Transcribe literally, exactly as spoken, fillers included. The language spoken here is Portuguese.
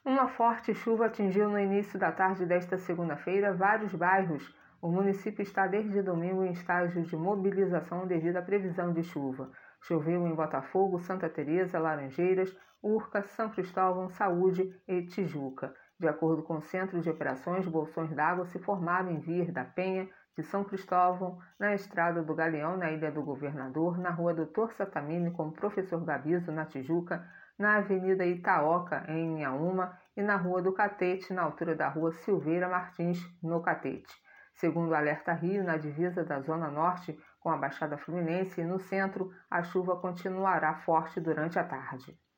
Uma forte chuva atingiu no início da tarde desta segunda-feira vários bairros. O município está desde domingo em estágio de mobilização devido à previsão de chuva. Choveu em Botafogo, Santa Teresa, Laranjeiras, Urca, São Cristóvão, Saúde e Tijuca. De acordo com o Centro de Operações, bolsões d'água se formaram em vias da Penha, de São Cristóvão, na Estrada do Galeão, na Ilha do Governador, na Rua Doutor Satamini, com o Professor Gabiso, na Tijuca, na Avenida Itaoca, em Inhaúma, e na Rua do Catete, na altura da Rua Silveira Martins, no Catete. Segundo o Alerta Rio, na divisa da Zona Norte com a Baixada Fluminense e no centro, a chuva continuará forte durante a tarde.